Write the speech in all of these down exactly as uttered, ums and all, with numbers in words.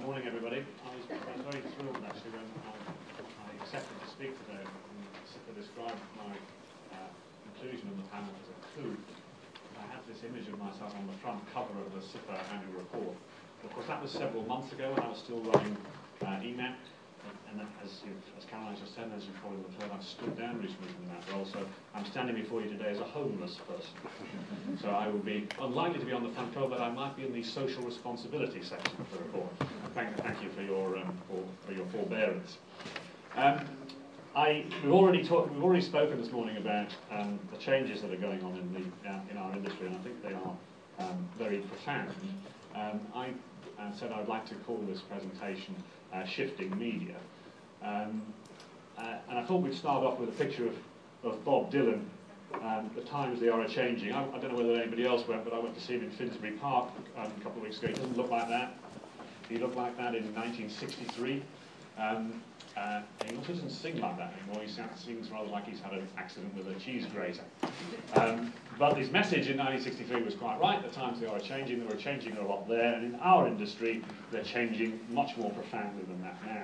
morning, everybody. I was, I was very thrilled, actually, when I, I accepted to speak today and to describe my uh, inclusion in the panel as a coup. I have this image of myself on the front cover of the SIPA annual report. Of course, that was several months ago, and I was still running uh, E M A P. And then, as, you, as Caroline just said, as you probably would have heard, I've stood down recently from that role, so I'm standing before you today as a homeless person. So I will be unlikely to be on the front cover, but I might be in the social responsibility section of the report. Thank, thank you for your um, for, for your forbearance. Um, I we've already talked. We've already spoken this morning about um, the changes that are going on in the uh, in our industry, and I think they are um, very profound. Um, I uh, said I'd like to call this presentation uh, "Shifting Media." Um, uh, and I thought we'd start off with a picture of, of Bob Dylan. Um, the times they are changing. I, I don't know whether anybody else went, but I went to see him in Finsbury Park um, a couple of weeks ago. He doesn't look like that. He looked like that in nineteen sixty-three. Um, uh, he also doesn't sing like that anymore. He sings rather like he's had an accident with a cheese grater. Um, but his message in nineteen sixty-three was quite right. The times they are changing. They were changing a lot there. And in our industry, they're changing much more profoundly than that now.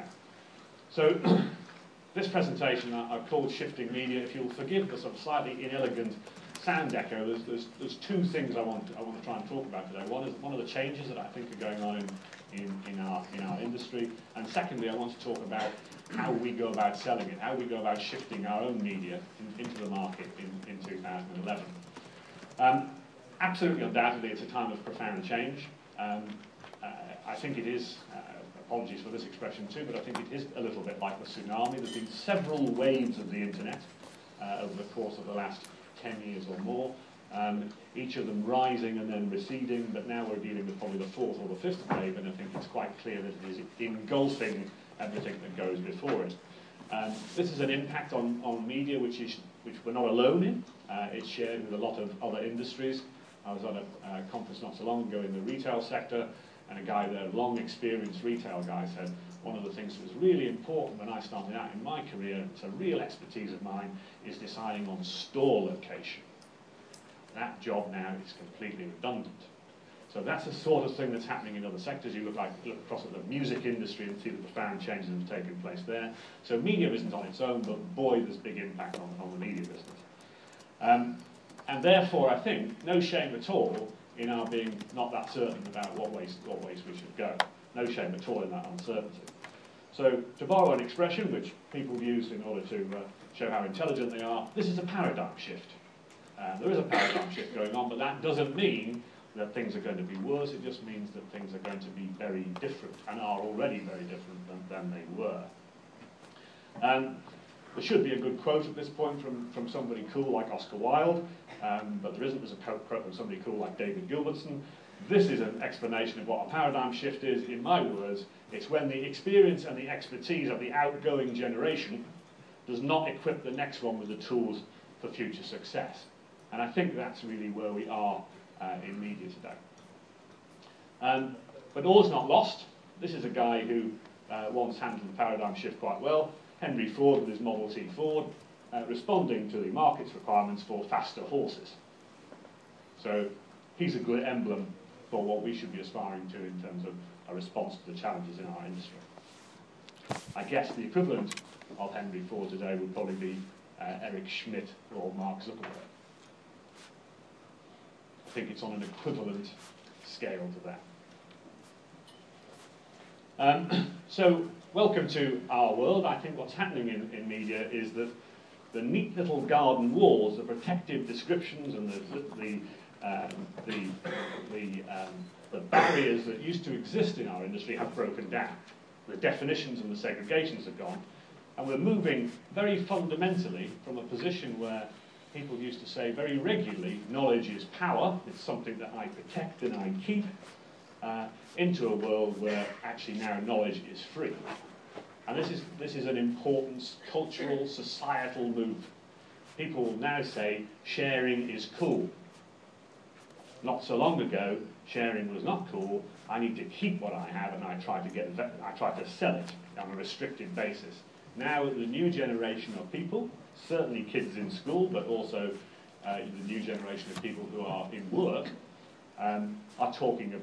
So this presentation I, I've called Shifting Media. If you'll forgive the sort of slightly inelegant sound echo, there's, there's, there's two things I want, to, I want to try and talk about today. One is one of the changes that I think are going on in, in, in, our, in our industry. And secondly, I want to talk about how we go about selling it, how we go about shifting our own media in, into the market in, in two thousand eleven. Um, absolutely, undoubtedly, it's a time of profound change. Um, uh, I think it is... Uh, Apologies for this expression too, but I think it is a little bit like the tsunami. There's been several waves of the internet uh, over the course of the last ten years or more, um, each of them rising and then receding, but now we're dealing with probably the fourth or the fifth wave, and I think it's quite clear that it is engulfing everything that goes before it. Um, this is an impact on, on media which, is, which we're not alone in. Uh, it's shared with a lot of other industries. I was at a uh, conference not so long ago in the retail sector, and a guy there, a long experienced retail guy, said one of the things that was really important when I started out in my career, it's a real expertise of mine, is deciding on store location. That job now is completely redundant. So that's the sort of thing that's happening in other sectors. You look, like, look across at the music industry and see the profound changes that have taken place there. So media isn't on its own, but boy, there's big impact on, on the media business. Um, and therefore, I think, no shame at all in our being not that certain about what ways, what ways we should go. No shame at all in that uncertainty. So, to borrow an expression which people use in order to uh, show how intelligent they are, this is a paradigm shift. Uh, there is a paradigm shift going on, but that doesn't mean that things are going to be worse. It just means that things are going to be very different, and are already very different than, than they were. Um, There should be a good quote at this point from, from somebody cool like Oscar Wilde, um, but there isn't. There's a quote from somebody cool like David Gilbertson. This is an explanation of what a paradigm shift is. In my words, it's when the experience and the expertise of the outgoing generation does not equip the next one with the tools for future success. And I think that's really where we are uh, in media today. Um, but all's not lost. This is a guy who uh, once handled the paradigm shift quite well. Henry Ford with his Model T Ford, uh, responding to the market's requirements for faster horses. So he's a good emblem for what we should be aspiring to in terms of a response to the challenges in our industry. I guess the equivalent of Henry Ford today would probably be uh, Eric Schmidt or Mark Zuckerberg. I think it's on an equivalent scale to that. Um, so, welcome to our world. I think what's happening in, in media is that the neat little garden walls, the protective descriptions and the, the, um, the, the, um, the barriers that used to exist in our industry have broken down. The definitions and the segregations have gone. And we're moving very fundamentally from a position where people used to say very regularly, knowledge is power, it's something that I protect and I keep, Uh, into a world where actually now knowledge is free. And this is, this is an important cultural, societal move. People will now say sharing is cool. Not so long ago, sharing was not cool. I need to keep what I have and I try to, get, I try to sell it on a restricted basis. Now the new generation of people, certainly kids in school, but also uh, the new generation of people who are in work, um, are talking about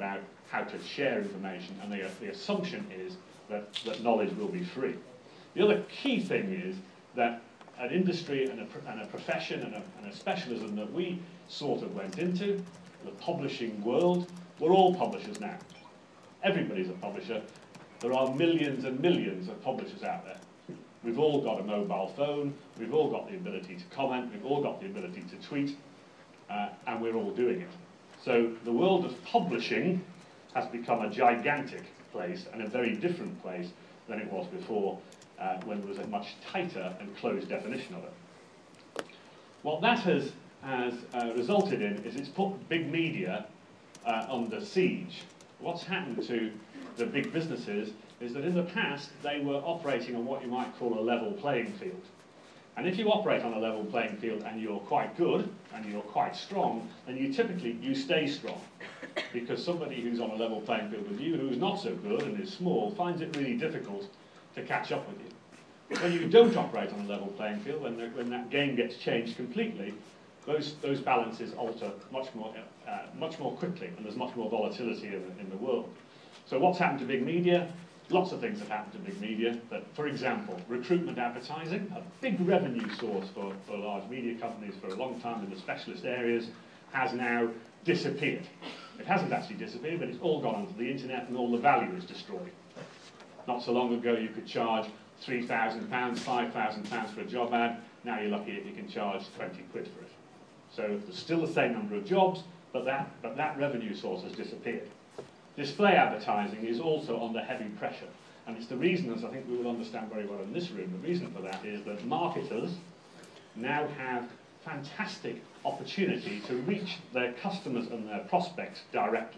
how to share information, and the, the assumption is that, that knowledge will be free. The other key thing is that an industry and a, and a profession and a, and a specialism that we sort of went into, the publishing world, we're all publishers now. Everybody's a publisher. There are millions and millions of publishers out there. We've all got a mobile phone, we've all got the ability to comment, we've all got the ability to tweet, uh, and we're all doing it. So the world of publishing has become a gigantic place and a very different place than it was before, uh, when there was a much tighter and closed definition of it. What that has, has uh, resulted in is it's put big media uh, under siege. What's happened to the big businesses is that in the past they were operating on what you might call a level playing field. And if you operate on a level playing field and you're quite good and you're quite strong, then you typically you stay strong. Because somebody who's on a level playing field with you, who's not so good and is small, finds it really difficult to catch up with you. But when you don't operate on a level playing field, when, the, when that game gets changed completely, those, those balances alter much more, uh, much more quickly, and there's much more volatility in the, in the world. So what's happened to big media? Lots of things have happened to big media, but for example, recruitment advertising, a big revenue source for, for large media companies for a long time in the specialist areas, has now disappeared. It hasn't actually disappeared, but it's all gone onto the internet and all the value is destroyed. Not so long ago you could charge three thousand pounds, five thousand pounds for a job ad, now you're lucky if you can charge twenty quid for it. So there's still the same number of jobs, but that, but that revenue source has disappeared. Display advertising is also under heavy pressure, and it's the reason, as I think we will understand very well in this room, the reason for that is that marketers now have fantastic opportunity to reach their customers and their prospects directly.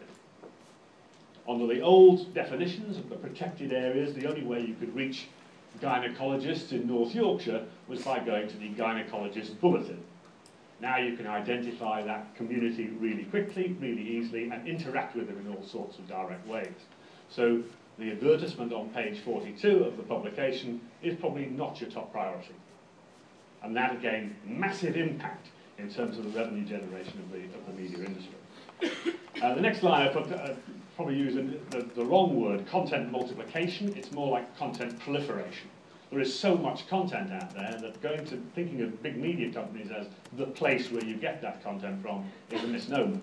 Under the old definitions of the protected areas, the only way you could reach gynecologists in North Yorkshire was by going to the gynecologist bulletin. Now you can identify that community really quickly, really easily, and interact with them in all sorts of direct ways. So the advertisement on page forty-two of the publication is probably not your top priority. And that, again, massive impact in terms of the revenue generation of the, of the media industry. Uh, the next line, I put, uh, probably use the, the wrong word, content multiplication. It's more like content proliferation. There is so much content out there that going to thinking of big media companies as the place where you get that content from is a misnomer.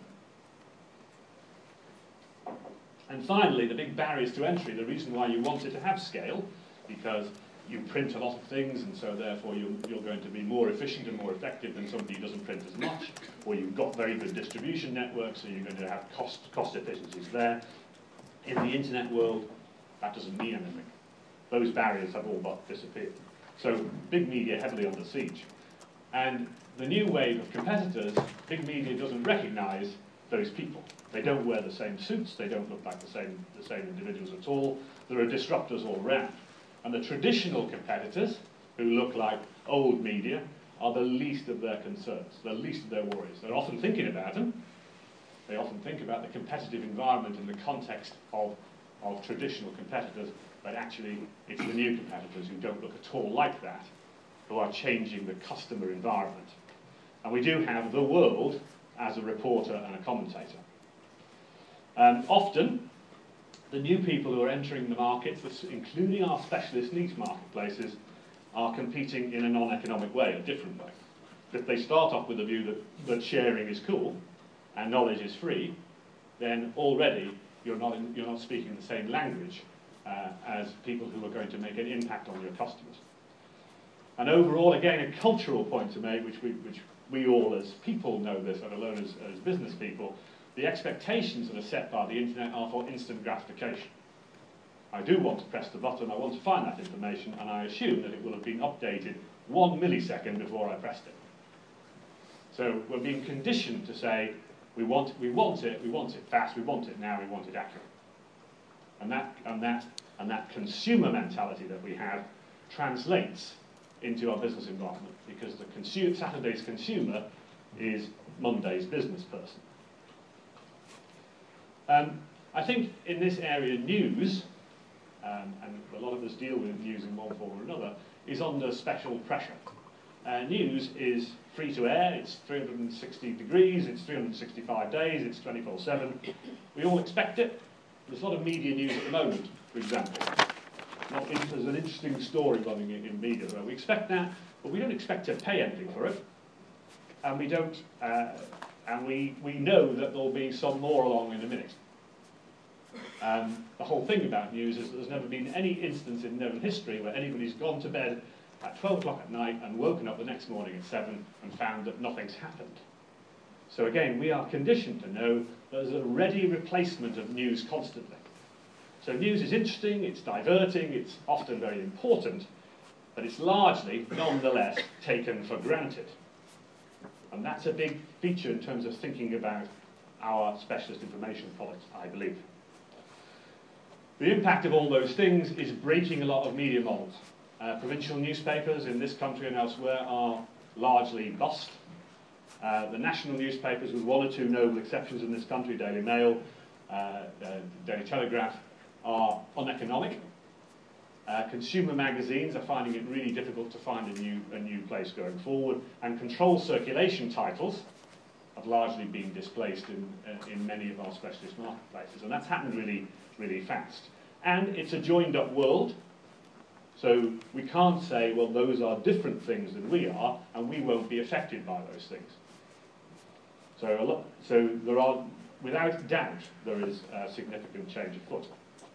And finally, the big barriers to entry, the reason why you wanted to have scale, because you print a lot of things, and so therefore you're, you're going to be more efficient and more effective than somebody who doesn't print as much, or you've got very good distribution networks, so you're going to have cost, cost efficiencies there. In the internet world, that doesn't mean anything. Those barriers have all but disappeared. So big media heavily under siege. And the new wave of competitors, big media doesn't recognise those people. They don't wear the same suits, they don't look like the same, the same individuals at all. There are disruptors all around. And the traditional competitors, who look like old media, are the least of their concerns, the least of their worries. They're often thinking about them. They often think about the competitive environment in the context of, of traditional competitors, but actually it's the new competitors who don't look at all like that, who are changing the customer environment. And we do have the world as a reporter and a commentator. Um, often, the new people who are entering the market, including our specialist niche marketplaces, are competing in a non-economic way, a different way. If they start off with the view that, that sharing is cool and knowledge is free, then already you're not, in, you're not speaking the same language uh, as people who are going to make an impact on your customers. And overall, again, a cultural point to make, which we, which we all as people know this, let alone as, as business people, the expectations that are set by the internet are for instant gratification. I do want to press the button, I want to find that information, and I assume that it will have been updated one millisecond before I pressed it. So we're being conditioned to say, we want, we want it, we want it fast, we want it now, we want it accurate. And that, and that, and that consumer mentality that we have translates into our business environment, because the consumer, Saturday's consumer is Monday's business person. Um, I think in this area, news, um, and a lot of us deal with news in one form or another, is under special pressure. Uh, news is free to air, it's three hundred sixty degrees, it's three hundred sixty-five days, it's twenty-four seven. We all expect it, There's a lot of media news at the moment, for example. Not in, there's an interesting story running in, in media. Right? We expect that, but we don't expect to pay anything for it. And we don't, uh, and we, we know that there'll be some more along in a minute. Um, the whole thing about news is that there's never been any instance in known history where anybody's gone to bed at twelve o'clock at night and woken up the next morning at seven and found that nothing's happened. So again, we are conditioned to know there's a ready replacement of news constantly. So news is interesting, it's diverting, it's often very important, but it's largely, nonetheless, taken for granted. And that's a big feature in terms of thinking about our specialist information products, I believe. The impact of all those things is breaking a lot of media models. Uh, provincial newspapers in this country and elsewhere are largely bust. Uh, the national newspapers, with one or two noble exceptions in this country, Daily Mail, uh, uh, Daily Telegraph, are uneconomic. Uh, consumer magazines are finding it really difficult to find a new, a new place going forward, and controlled circulation titles have largely been displaced in, uh, in many of our specialist marketplaces, and that's happened really, really fast. And it's a joined-up world, so we can't say, well, those are different things than we are, and we won't be affected by those things. So, a lot, so there are, without doubt, there is a significant change afoot.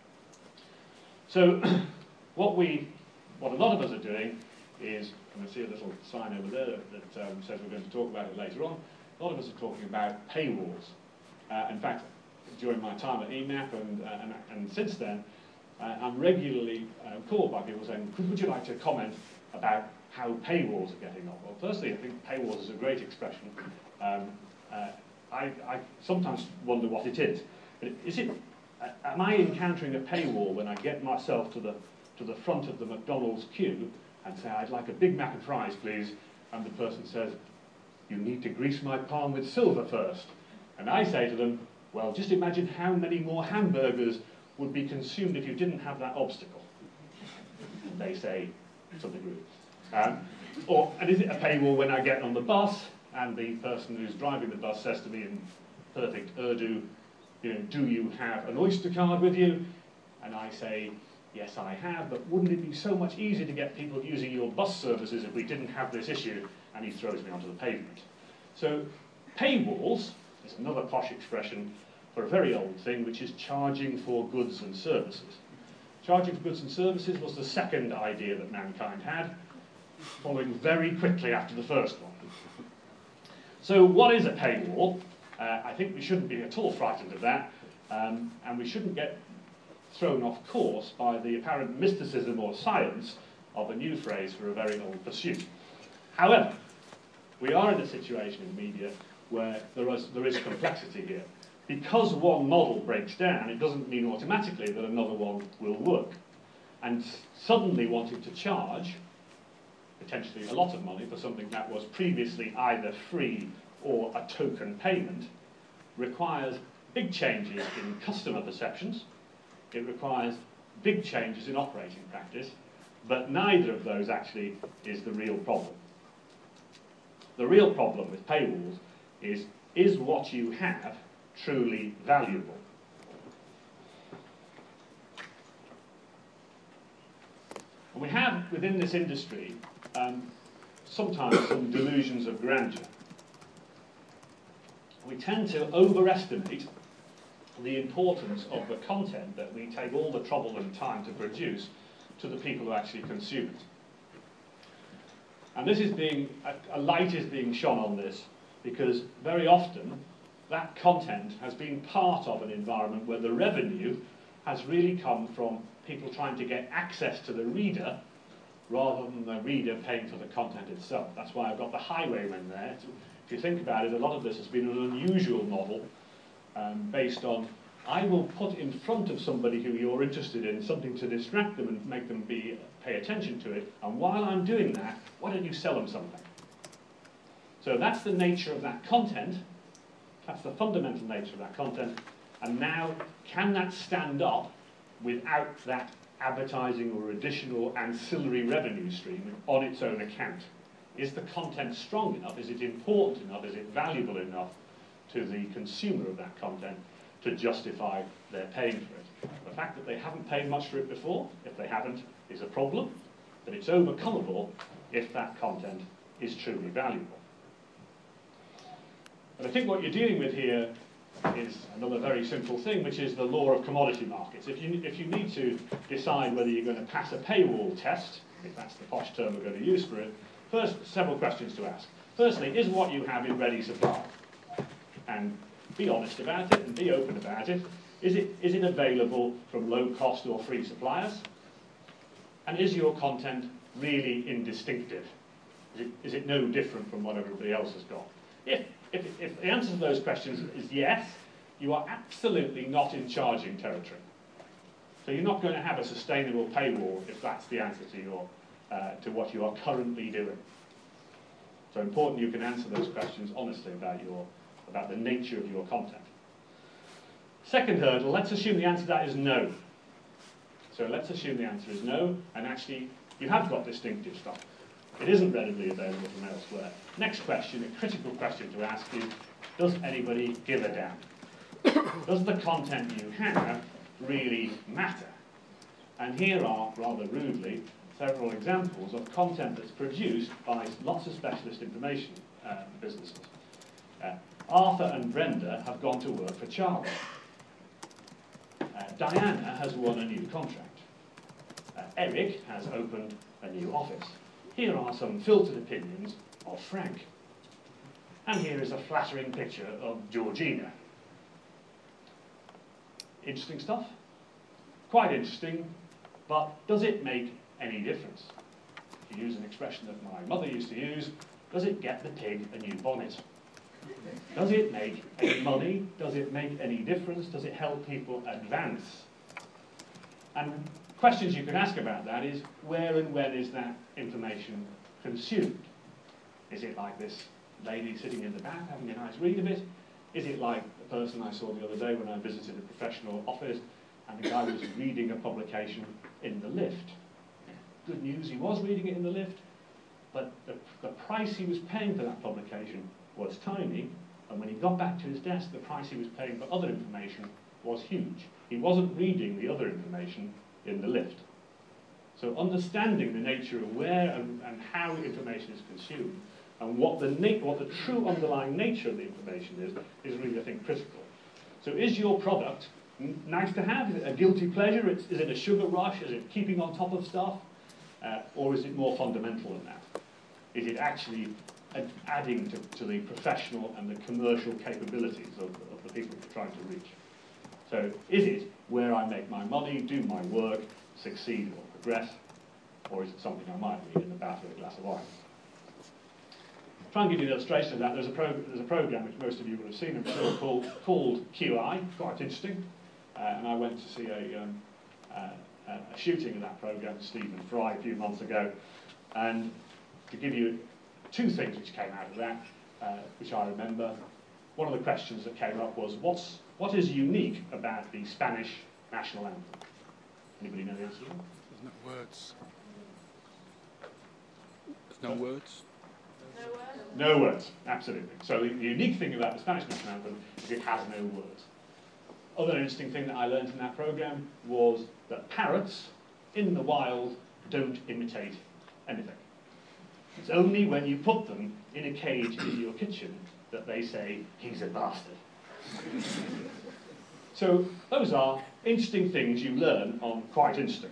So, what we, what a lot of us are doing is, and I see a little sign over there that um, says we're going to talk about it later on. A lot of us are talking about paywalls. Uh, in fact, during my time at E M A P and, uh, and, and since then, uh, I'm regularly uh, called by people saying, would you like to comment about how paywalls are getting on? Well, firstly, I think paywalls is a great expression. Um, uh, I, I sometimes wonder what it is. But is it, uh, am I encountering a paywall when I get myself to the, to the front of the McDonald's queue and say, I'd like a Big Mac and fries, please, and the person says, you need to grease my palm with silver first. And I say to them, well, just imagine how many more hamburgers would be consumed if you didn't have that obstacle. They say something rude. Um, or, and is it a paywall when I get on the bus and the person who's driving the bus says to me in perfect Urdu, you know, do you have an Oyster card with you? And I say, yes, I have, but wouldn't it be so much easier to get people using your bus services if we didn't have this issue? And he throws me onto the pavement. So paywalls is another posh expression for a very old thing, which is charging for goods and services. Charging for goods and services was the second idea that mankind had, following very quickly after the first one. So what is a paywall? Uh, I think we shouldn't be at all frightened of that, um, and we shouldn't get thrown off course by the apparent mysticism or science of a new phrase for a very old pursuit. However, we are in a situation in media where there is, there is complexity here. Because one model breaks down, it doesn't mean automatically that another one will work. And suddenly wanting to charge potentially a lot of money for something that was previously either free or a token payment requires big changes in customer perceptions. It requires big changes in operating practice, but neither of those actually is the real problem. The real problem with paywalls is, is what you have truly valuable? And we have, within this industry, um, sometimes some delusions of grandeur. We tend to overestimate the importance of the content that we take all the trouble and time to produce to the people who actually consume it. And this is being, a, a light is being shone on this because very often that content has been part of an environment where the revenue has really come from people trying to get access to the reader rather than the reader paying for the content itself. That's why I've got the highwayman there. If you think about it, a lot of this has been an unusual model um, based on, I will put in front of somebody who you're interested in something to distract them and make them be, pay attention to it, and while I'm doing that, why don't you sell them something? So that's the nature of that content. That's the fundamental nature of that content. And now, can that stand up without that advertising or additional ancillary revenue stream on its own account? Is the content strong enough? Is it important enough? Is it valuable enough to the consumer of that content to to justify their paying for it. The fact that they haven't paid much for it before, if they haven't, is a problem, but it's overcomable if that content is truly valuable. But I think what you're dealing with here is another very simple thing, which is the law of commodity markets. If you, if you need to decide whether you're going to pass a paywall test, if that's the posh term we're going to use for it, first, several questions to ask. Firstly, is what you have in ready supply? And be honest about it and be open about it. Is it, is it available from low-cost or free suppliers? And is your content really indistinctive? Is it, is it no different from what everybody else has got? If, if, if the answer to those questions is yes, you are absolutely not in charging territory. So you're not going to have a sustainable paywall if that's the answer to, your, uh, to what you are currently doing. So important you can answer those questions honestly about, your, about the nature of your content. Second hurdle, let's assume the answer to that is no. So let's assume the answer is no, and actually you have got distinctive stuff. It isn't readily available from elsewhere. Next question, a critical question to ask is, does anybody give a damn? Does the content you have really matter? And here are, rather rudely, several examples of content that's produced by lots of specialist information uh, businesses. Uh, Arthur and Brenda have gone to work for Charlie. Uh, Diana has won a new contract. Uh, Eric has opened a new office. Here are some filtered opinions of Frank. And here is a flattering picture of Georgina. Interesting stuff? Quite interesting, but does it make any difference? To use an expression that my mother used to use, does it get the pig a new bonnet? Does it make any money? Does it make any difference? Does it help people advance? And questions you can ask about that is, where and when is that information consumed? Is it like this lady sitting in the back having a nice read of it? Is it like the person I saw the other day when I visited a professional office and the guy was reading a publication in the lift? Good news, he was reading it in the lift, but the, the price he was paying for that publication was tiny, and when he got back to his desk, the price he was paying for other information was huge. He wasn't reading the other information in the lift. So understanding the nature of where and, and how information is consumed and what the, what the true underlying nature of the information is, is really, I think, critical. So is your product nice to have? Is it a guilty pleasure? It's, is it a sugar rush? Is it keeping on top of stuff? Uh, or is it more fundamental than that? Is it actually ad adding to, to the professional and the commercial capabilities of, of the people you're trying to reach? So is it where I make my money, do my work, succeed or progress, or is it something I might read in the bath with a glass of wine? I'll try and give you an illustration of that. There's a, pro there's a program which most of you will have seen, I'm sure, called, called Q I, quite interesting, uh, and I went to see a, um, uh, a shooting of that program with Stephen Fry a few months ago, and to give you two things which came out of that, uh, which I remember. One of the questions that came up was, what's, what is unique about the Spanish national anthem? Anybody know the answer to that? There's no words. There's no words. No words? No words, absolutely. So the, the unique thing about the Spanish national anthem is it has no words. Other interesting thing that I learned in that program was that parrots in the wild don't imitate anything. It's only when you put them in a cage in your kitchen that they say, he's a bastard. So those are interesting things you learn on Quite Interesting.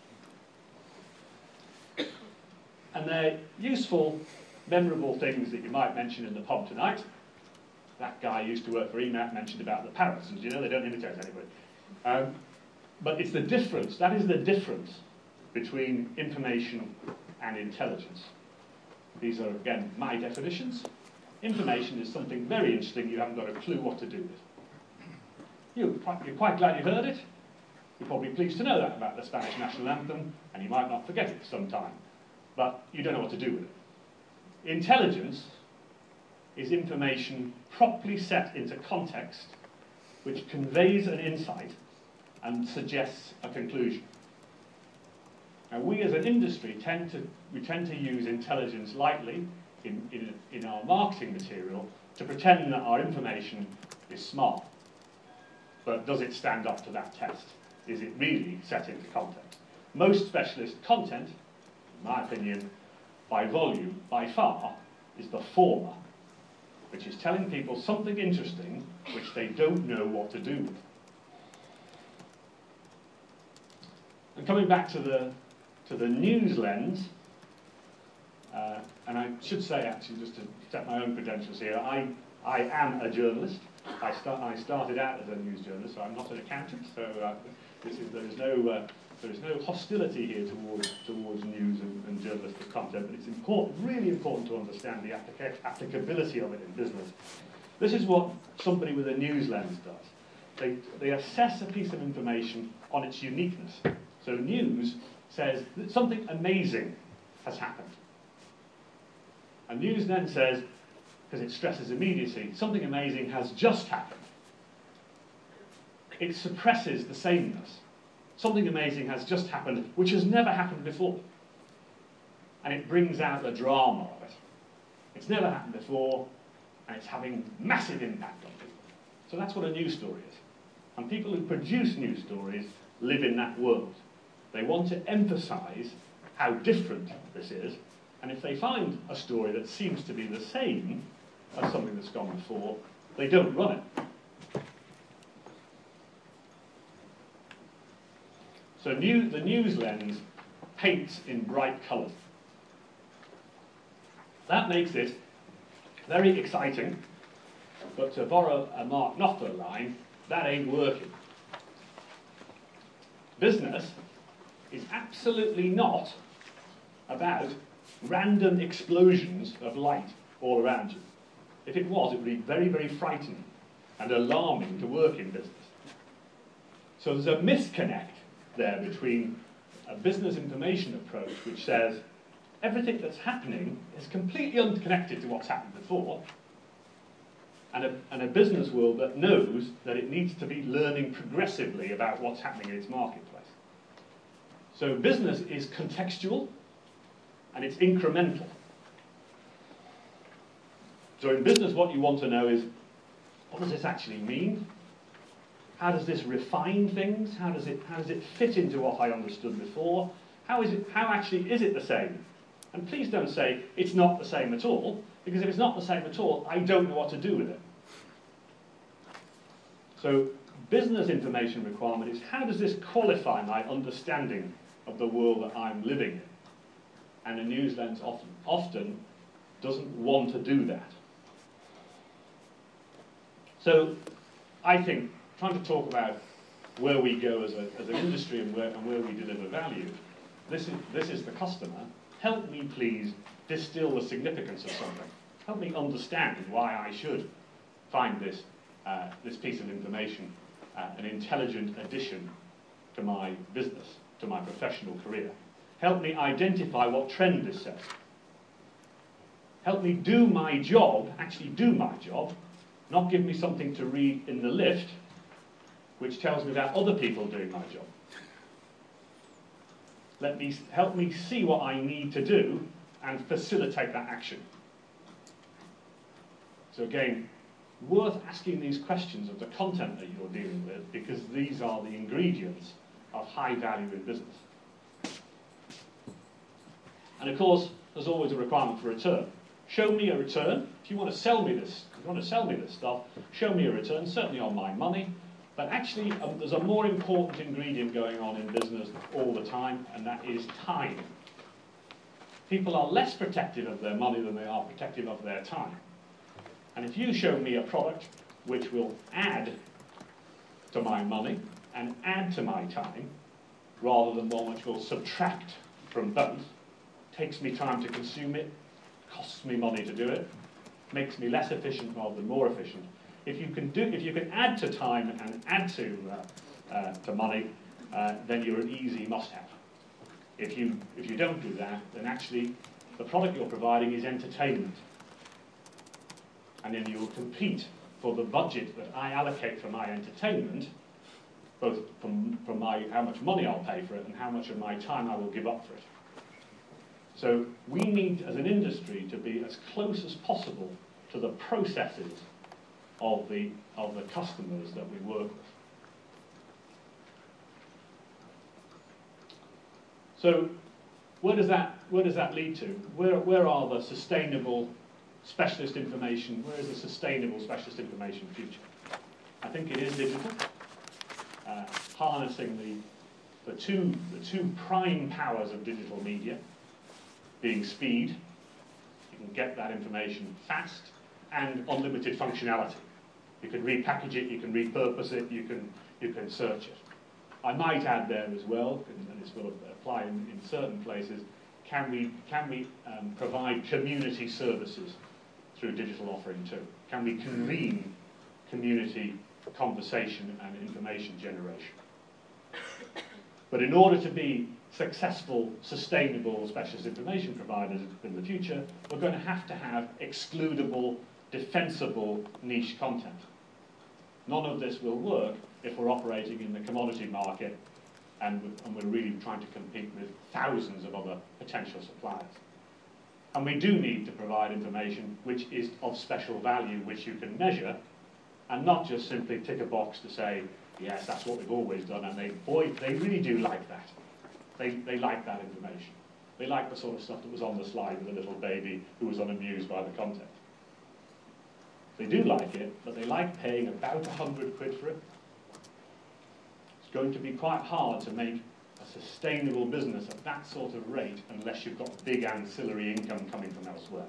And they're useful, memorable things that you might mention in the pub tonight. That guy used to work for E M A P mentioned about the parrots, and you know they don't imitate anybody. Um, but it's the difference, that is the difference between information and intelligence. These are, again, my definitions. Information is something very interesting you haven't got a clue what to do with. You, you're quite glad you heard it. You're probably pleased to know that about the Spanish national anthem, and you might not forget it sometime. But you don't know what to do with it. Intelligence is information properly set into context, which conveys an insight and suggests a conclusion. Now, we as an industry tend to, we tend to use intelligence lightly in, in, in our marketing material to pretend that our information is smart. but does it stand up to that test? Is it really set into context? Most specialist content, in my opinion, by volume, by far, is the former, which is telling people something interesting which they don't know what to do with. And coming back to the, to the news lens, uh, and I should say actually, just to set my own credentials here, I, I am a journalist. I, start, I started out as a news journalist, so I'm not an accountant, so uh, this is, there, is no, uh, there is no hostility here towards, towards news and, and journalistic content, but it's important, really important to understand the applica applicability of it in business. This is what somebody with a news lens does. They, they assess a piece of information on its uniqueness. So news says that something amazing has happened. And news then says, because it stresses immediacy, something amazing has just happened. It suppresses the sameness. Something amazing has just happened, which has never happened before. And it brings out the drama of it. It's never happened before, and it's having massive impact on people. So that's what a news story is. And people who produce news stories live in that world. They want to emphasize how different this is, and if they find a story that seems to be the same as something that's gone before, they don't run it. So new, the news lens paints in bright colours. That makes it very exciting, but to borrow a Mark Knopfler line, that ain't working. Business is absolutely not about random explosions of light all around you. If it was, it would be very, very frightening and alarming to work in business. So there's a misconnect there between a business information approach which says everything that's happening is completely unconnected to what's happened before, and a, and a business world that knows that it needs to be learning progressively about what's happening in its marketplace. So business is contextual and it's incremental. So in business, what you want to know is, what does this actually mean? How does this refine things? How does it, how does it fit into what I understood before? How is it, how actually is it the same? And please don't say, it's not the same at all, because if it's not the same at all, I don't know what to do with it. So business information requirement is, how does this qualify my understanding of the world that I'm living in? And a news lens often, often doesn't want to do that. So I think trying to talk about where we go as, a, as an industry and where, and where we deliver value, this is, this is the customer. Help me please distill the significance of something. Help me understand why I should find this, uh, this piece of information uh, an intelligent addition to my business, to my professional career. Help me identify what trend this says. Help me do my job, actually do my job, not give me something to read in the lift which tells me about other people doing my job. Let me, help me see what I need to do and facilitate that action. So again, worth asking these questions of the content that you're dealing with, because these are the ingredients of high value in business. And of course, there's always a requirement for return. Show me a return. If you want to sell me this, if you want to sell me this stuff, show me a return, certainly on my money. But actually, um, there's a more important ingredient going on in business all the time, and that is time. People are less protective of their money than they are protective of their time. And if you show me a product which will add to my money and add to my time, rather than one which will subtract from both, takes me time to consume it, costs me money to do it, makes me less efficient rather than more efficient. If you can do, if you can add to time and add to uh, uh, to money, uh, then you're an easy must-have. If you if you don't do that, then actually the product you're providing is entertainment, and then you'll compete for the budget that I allocate for my entertainment, both from from my how much money I'll pay for it and how much of my time I will give up for it. So we need, as an industry, to be as close as possible to the processes of the, of the customers that we work with. So where does that, where does that lead to? Where, where are the sustainable specialist information, where is the sustainable specialist information future? I think it is digital, uh, harnessing the, the, two, the two prime powers of digital media, being speed, you can get that information fast, and unlimited functionality. You can repackage it, you can repurpose it, you can, you can search it. I might add there as well, and this will apply in, in certain places, can we, can we um, provide community services through digital offering too? Can we convene community conversation and information generation? But in order to be successful, sustainable specialist information providers in the future, we're going to have to have excludable, defensible niche content. None of this will work if we're operating in the commodity market and, and we're really trying to compete with thousands of other potential suppliers. And we do need to provide information which is of special value, which you can measure, and not just simply tick a box to say, yes, that's what we've always done, and they, boy, they really do like that. They, they like that information. They like the sort of stuff that was on the slide with the little baby who was unamused by the content. They do like it, but they like paying about a hundred quid for it. It's going to be quite hard to make a sustainable business at that sort of rate unless you've got big ancillary income coming from elsewhere.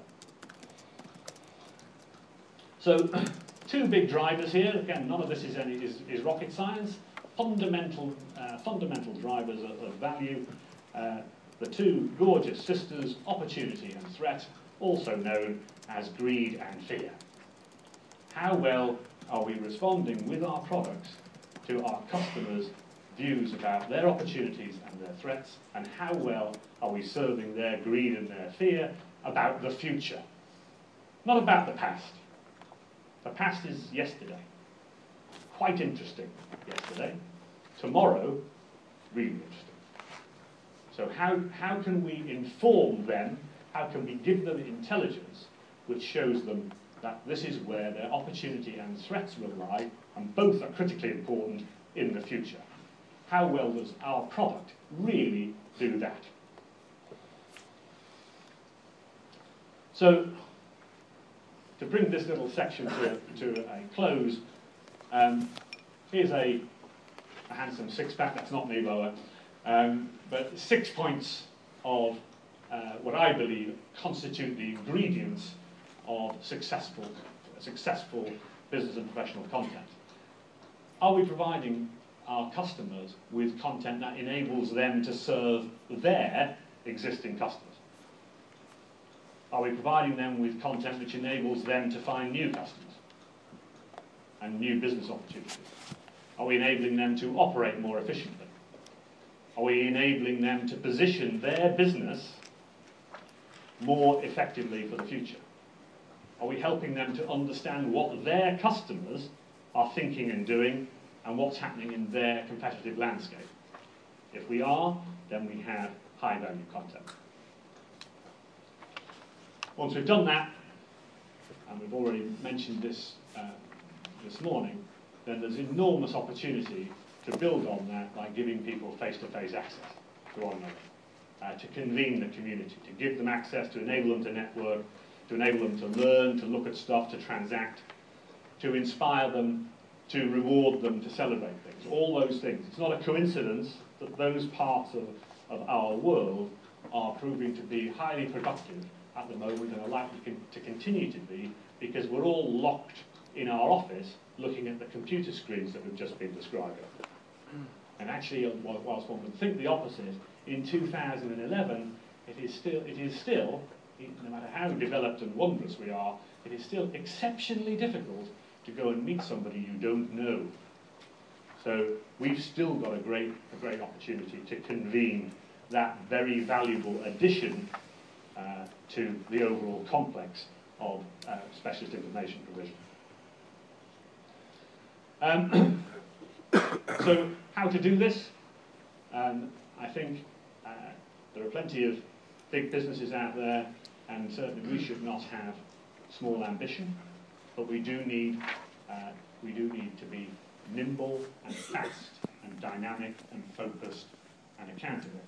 So, two big drivers here. Again, none of this is, any, is, is rocket science. Fundamental, uh, fundamental drivers of, of value. Uh, the two gorgeous sisters, opportunity and threat, also known as greed and fear. How well are we responding with our products to our customers' views about their opportunities and their threats, and how well are we serving their greed and their fear about the future? Not about the past. The past is yesterday. Quite interesting yesterday. Tomorrow, really interesting. So how, how can we inform them, how can we give them intelligence which shows them that this is where their opportunity and threats will lie, and both are critically important in the future? How well does our product really do that? So, to bring this little section to, to a close, um, here's a, a handsome six-pack. That's not me, Lola. Um, but six points of uh, what I believe constitute the ingredients of successful, successful business and professional content. Are we providing our customers with content that enables them to serve their existing customers? Are we providing them with content which enables them to find new customers and new business opportunities? Are we enabling them to operate more efficiently? Are we enabling them to position their business more effectively for the future? Are we helping them to understand what their customers are thinking and doing and what's happening in their competitive landscape? If we are, then we have high-value content. Once we've done that, and we've already mentioned this uh, this morning, then there's enormous opportunity to build on that by giving people face-to-face access to one another, uh, to convene the community, to give them access, to enable them to network, to enable them to learn, to look at stuff, to transact, to inspire them, to reward them, to celebrate things. All those things. It's not a coincidence that those parts of, of our world are proving to be highly productive at the moment and are likely con to continue to be, because we're all locked in our office looking at the computer screens that we've just been describing. And actually, whilst one would think the opposite, in two thousand eleven, it is still, it is still, no matter how developed and wondrous we are, it is still exceptionally difficult to go and meet somebody you don't know. So we've still got a great, a great opportunity to convene that very valuable addition uh, to the overall complex of uh, specialist information provision. Um, so how to do this? Um, I think uh, there are plenty of big businesses out there, and certainly we should not have small ambition, but we do need, uh, we do need to be nimble and fast and dynamic and focused and accountable.